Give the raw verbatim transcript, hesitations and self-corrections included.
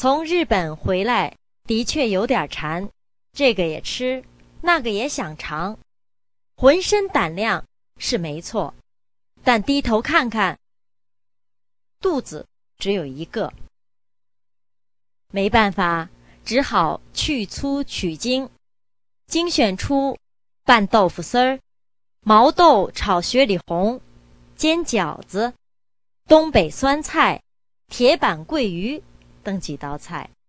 从日本回来，的确有点馋，这个也吃，那个也想尝，浑身胆量是没错，但低头看看，肚子只有一个。没办法，只好去粗取精，精选出拌豆腐丝儿、毛豆炒雪里红、煎饺子、东北酸菜、铁板桂鱼等几道菜。